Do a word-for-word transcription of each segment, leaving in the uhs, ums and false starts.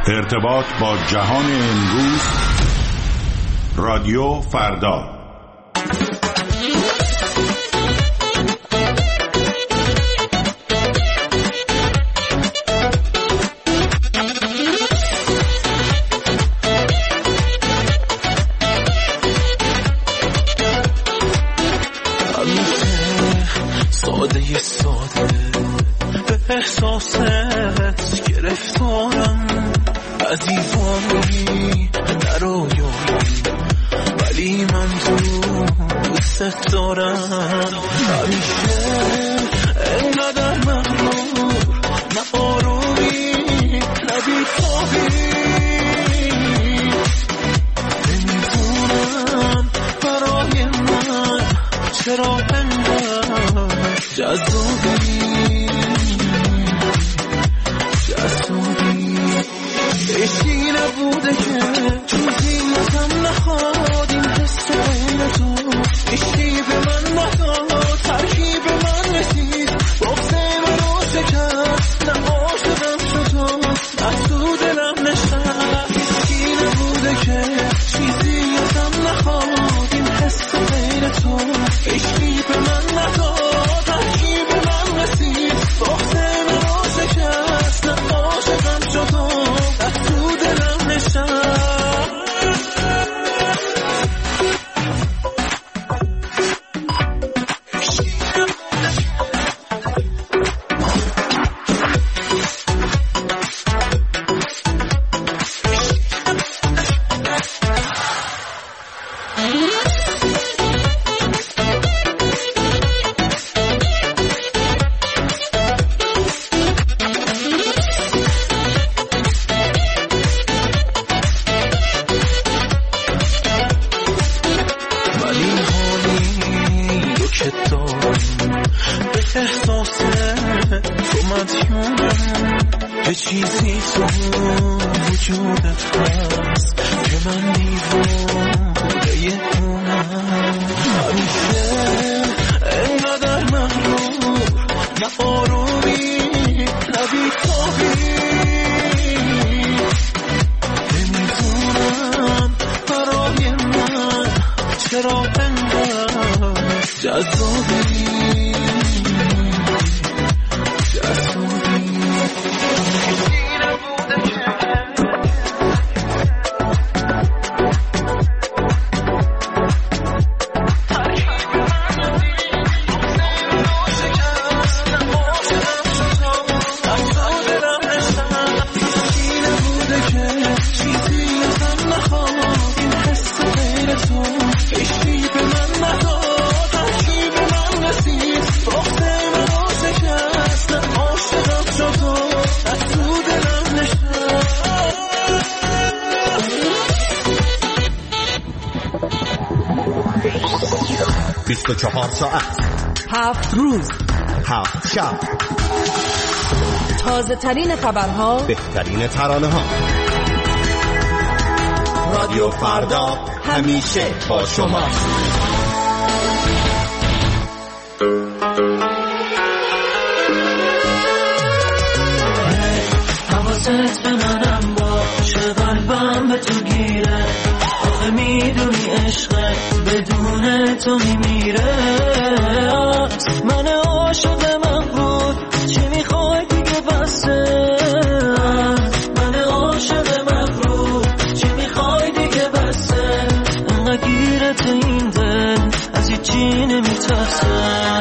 ارتباط با جهان امروز، رادیو فردا. ساده ساده به احساست گرفتارم، عزیزانی نرویایی ولی من تو دوست دارم. همیشه اینقدر مغرور، نه آرومی نه بی‌تابی، نمیدونم برای من چرا انقدر جذابی جذابی. عشقی نبوده که چیزی ازم نخواد، این حس بین تو عشقی به من نداد، ترکیب من رسید بغض منو شکست، نه عاشقم شد و نه تو دلم نشست. عشقی نبوده که چیزی ازم نخواد، این حس بین تو عشقی به من نداد، ترکیب من رسید بغض منو شکست، نه عاشقم شد و تو دلم نشست. یه چیزی تو وجودت هست که من دیوونه اونم. همیشه اینقدر مغرور، نه آرومی نه بی‌تابی، نمیدونم برای من چرا انقدر جذابی جذابی. بیست و چهار ساعت، هفت روز، هفت شب، تازه ترین خبرها، بهترین ترانه ها. رادیو فردا همیشه با شما. حواست به منم باشه، قلبم به تو گیره، آخه میدونی عشق بدون تو میمیره. من عاشق مغرور، چی میخوای دیگه بسه؟ من عاشق مغرور، چی میخوای دیگه بسه؟ انقدر گیرت این دل از هیچی نمیترسه.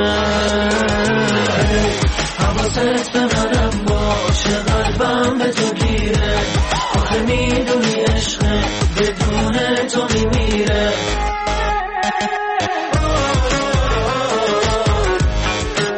حواست به منم باشه، قلبم به تو گیره، آخه میدونی عشق بدون تو میمیره.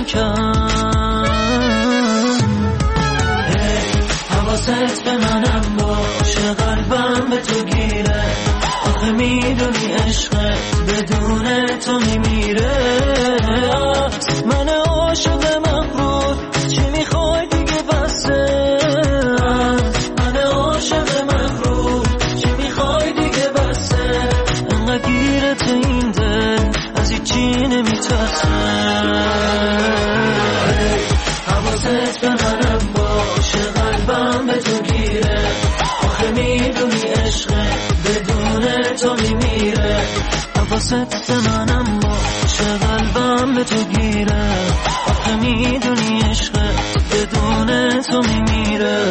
کم کم. حواست به منم باشه، قلبم به تو گیره، آخه میدونی عشقت بدون تو میمیره. من عاشق مغرور، چی میخوای دیگه بسه؟ من عاشق مغرور، چی میخوای دیگه بسه؟ انقدر گیرت این دل، از هیچی نمیترسه. حواست به منم باشه، قلبم به تو گیره، آخه میدونی عشقت بدون تو میمیره. حواست به منم باشه، قلبم به تو گیره، آخه میدونی عشقت بدون تو میمیره.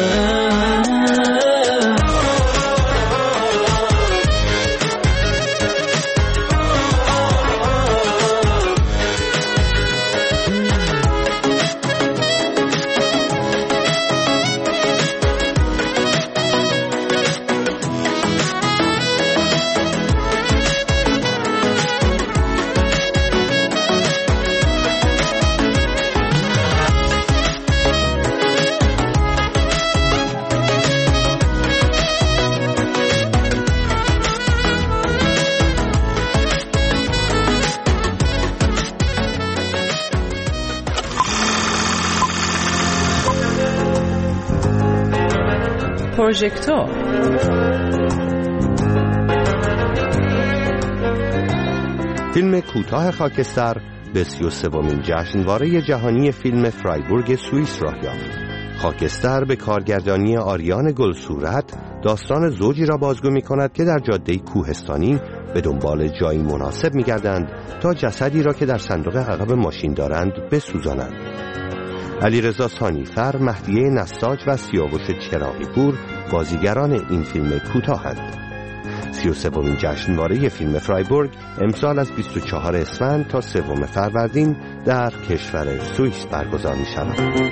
پروژکتور. فیلم کوتاه خاکستر به سی و سومین جشنواره جهانی فیلم فرایبورگ سوئیس راه یافت. خاکستر به کارگردانی آریان گلصورت داستان زوجی را بازگو می کند که در جاده کوهستانی به دنبال جایی مناسب می گردند تا جسدی را که در صندوق عقب ماشین دارند بسوزانند. علیرضا ثانیفر، مهدیه نساج و سیاوش چراغی پور بازیگران این فیلم کوتاهند. سی و سومین جشنواره فیلم فرایبورگ امسال از بیست و چهارم اسفند تا سوم فروردین در کشور سوئیس برگزار می شود.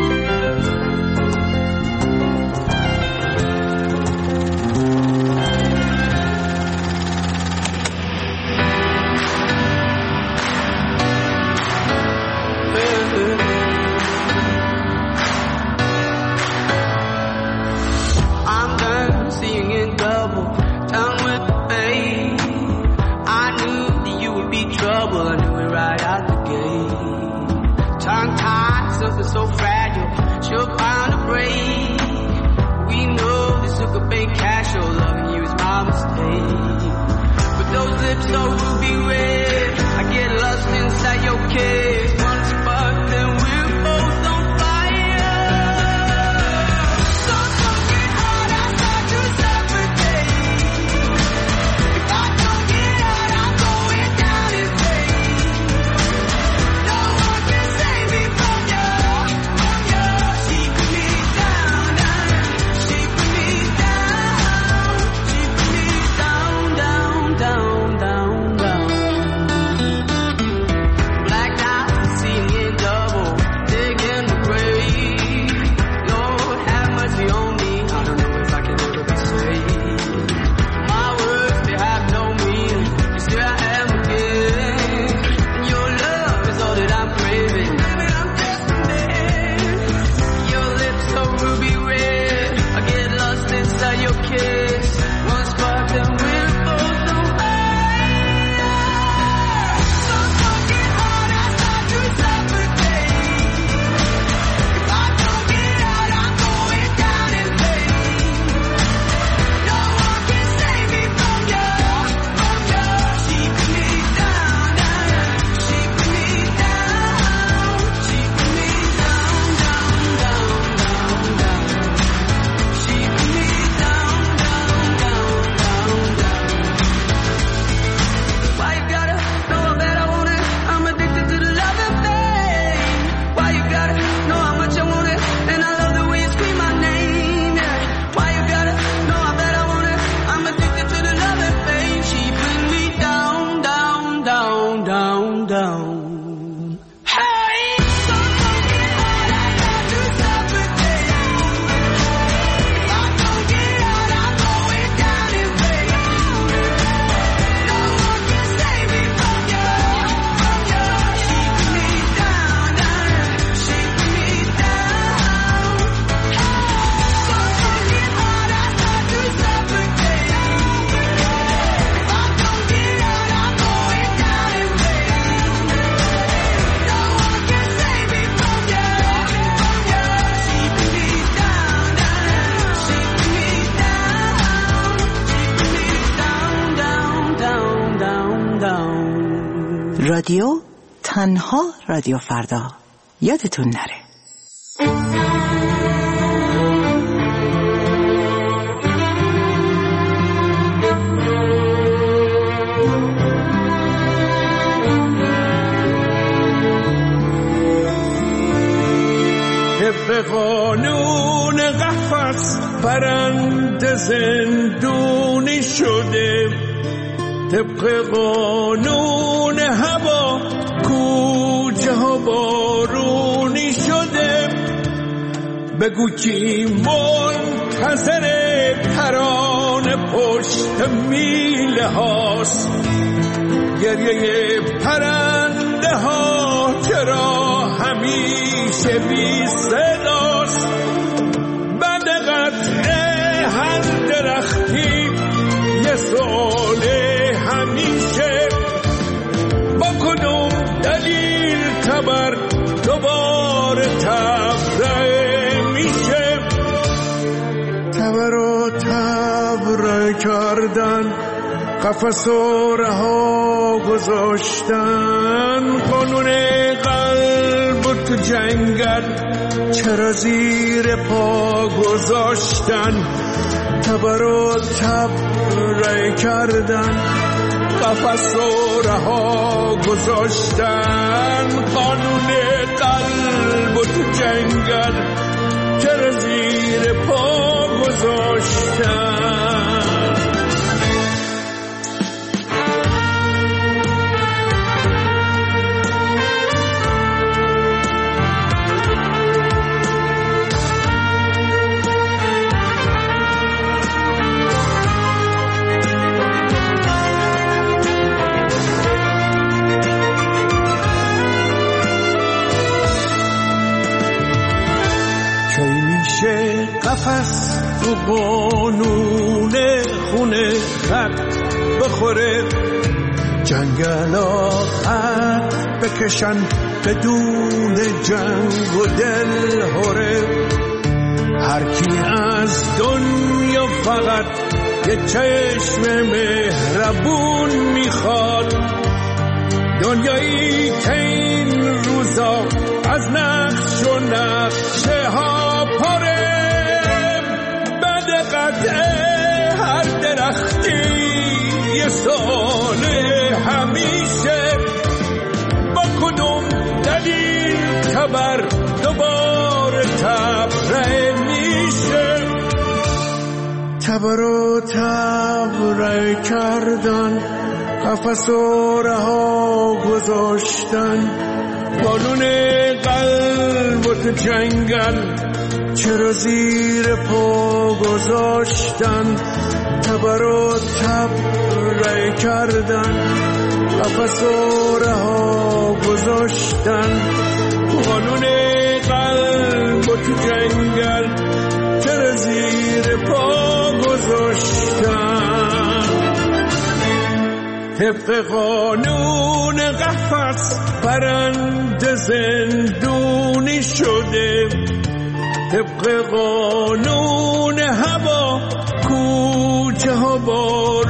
So fragile, she'll find a break. We know this took a big cash, oh, loving you is my mistake. But those lips so ruby red, I get lost inside your kiss. One spark, then we're both on fire. So don't get hard, I start to suffocate. If I don't get out, I'm going down in flames. No one can save me from you. رادیو، تنها رادیو فردا. یادتون نره. طبق قانون قفس پرنده زندونی شده، طبق قانون هوا کوچه ها بارونی شده. بگو کی منتظر ترانه پشت میله هاست، گریه پرنده ها چرا همیشه بی صداست. بعد قطع هر درختی یه سؤال همیشه، با کدوم دلیل تبر دوباره تبرئه میشه. تبر و تبرئه کردن، قفس و رها گذاشتن، قانون قلب و تو جنگل چرا زیر پا گذاشتن. تبر و تبرئه کردن، قفس و رها گذاشتن، قانون قلب و تو جنگل چرا زیر پا گذاشتن. قفس تو بانون خونه خط بخوره، جنگل آخر بکشن بدون جنگ و دل هره. هر کی از دنیا فقط یه چشم مهربون میخواد، دنیایی که این روزا از نقش و نقشه ها پره. هر درختی یه سال همیشه، با کدوم دلیل تبر دوباره تبرئه میشه. تبر و تبرئه کردن، قفس و رها گذاشتن، قانون قلب و تو جنگل چرا زیر پا گذاشتن. تبر و تبرئه کردن، قفس و رها گذاشتن، قانون قلب و تو جنگل چرا زیر پا گذاشتن. طبق قانون قفس پرنده زندونی شده، طبق قانون هوا کوچه ها بارونی